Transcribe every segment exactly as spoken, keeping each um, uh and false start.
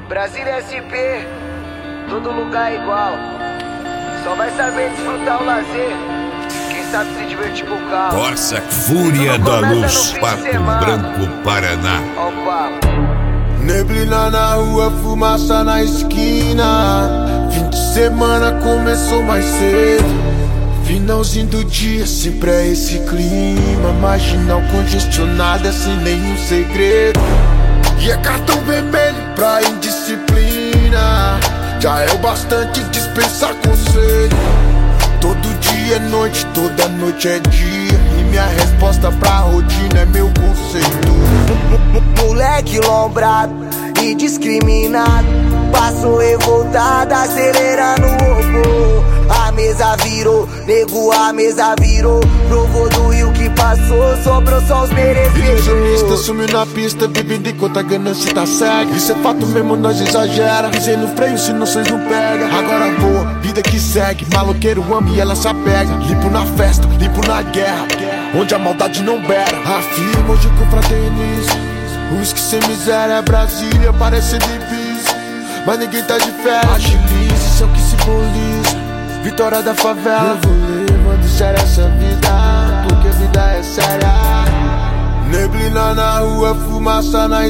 Brasília S P, todo lugar é igual. Só vai saber desfrutar o lazer quem sabe se divertir com o carro. Corsa Fúria da Luz, Pato Branco, Paraná. Ó o papo. Neblina na rua, fumaça na esquina. Fim de semana começou mais cedo. Finalzinho do dia, sempre é esse clima marginal, congestionado, é sem nenhum segredo. E é cartão vermelho pra indisciplina. Já é o bastante dispensar conselho. Todo dia é noite, toda noite é dia. E minha resposta pra rotina é meu conceito. Moleque lombrado e discriminado, passou revoltado, acelerando o robô. A mesa virou, nego, a mesa virou. Provou do rio que passou, sobrou só os merecidos. Ilusionista sumiu na pista, bebendo enquanto a ganância tá cega. Isso é fato mesmo, nós exagera. Pisei no freio se não cês não pega. Agora voa, vida que segue. Maloqueiro ama e ela se apega. Limpo na festa, limpo na guerra, onde a maldade não bera. Afirma hoje com fraternizo. Whisky sem miséria é Brasília, parece difícil, mas ninguém tá de férias. Agilize, isso é o que simboliza vitória da favela. Eu vou levando sério essa vida, porque a vida é séria. Neblina na rua, fumaça na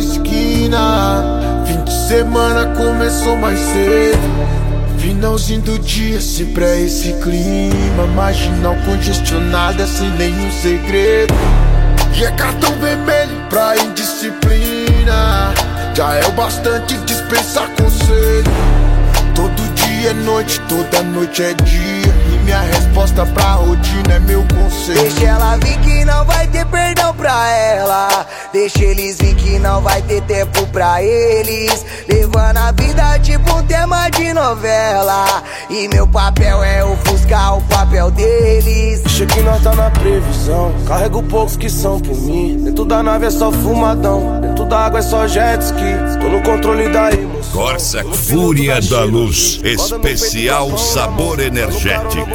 esquina. Fim de semana começou mais cedo. Finalzinho do dia, sempre é esse clima marginal, congestionado, é sem nenhum segredo. E é cartão vermelho pra indisciplina. Já é o bastante dispensar conselho. Todo dia é noite, toda noite é dia. E minha resposta pra rotina é meu conselho. Deixa ela vir que não vai ter perdão pra ela. Deixa eles vir que não vai ter tempo pra eles. Levando a vida tipo um tema de novela. E meu papel é ofuscar o papel deles. Deixa que nós tá na previsão. Carrego poucos que são por mim. Dentro da nave é só fumadão. Dentro da água é só jet ski. Tô no controle da emoção. Corsa Fúria da Luz, especial sabor energético.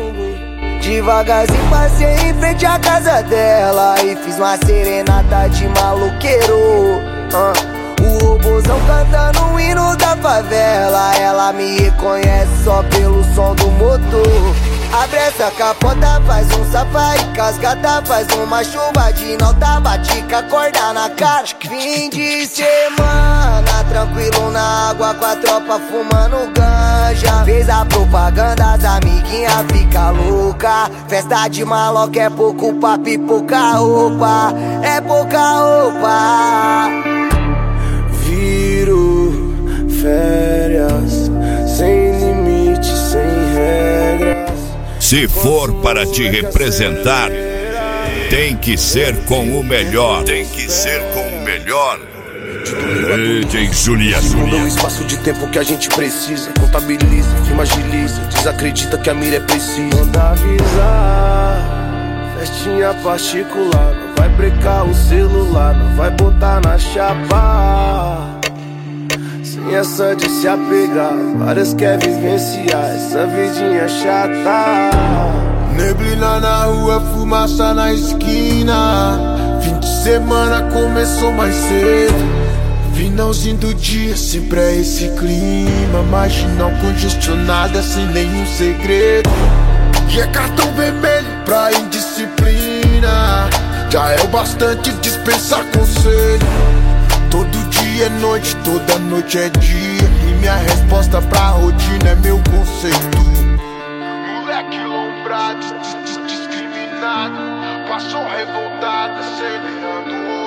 Devagarzinho passei em frente à casa dela e fiz uma serenata de maloqueiro. uh. O robôzão cantando o hino da favela. Ela me reconhece só pelo som do motor. Abre essa capota, faz um safari, cascata, faz uma chuva de nota, bate com a corda na cara. Fim de semana, tranquilo na água com a tropa fumando ganja. Fez a propaganda, as amiguinhas fica louca. Festa de maloca é pouco papo e pouca roupa. É pouca roupa. Viro férias, sem limite, sem regras. Se for para te representar, tem que ser com o melhor. Tem que ser com o melhor. D J Julia. Muda o espaço de tempo que a gente precisa. Contabiliza, firma agiliza, desacredita que a mira é precisa. Manda avisar, festinha particular. Não vai brecar o celular, não vai botar na chapa. Sem essa de se apegar, várias quer vivenciar essa vidinha chata. Neblina na rua, fumaça na esquina. Fim de semana começou mais cedo. Finalzinho do dia, sempre é esse clima marginal, congestionado, é sem nenhum segredo. E é cartão vermelho pra indisciplina. Já é o bastante dispensar conselho. Todo dia é noite, toda noite é dia. E minha resposta pra rotina é meu conceito. Moleque lombrado, discriminado, passou revoltado, acelerando o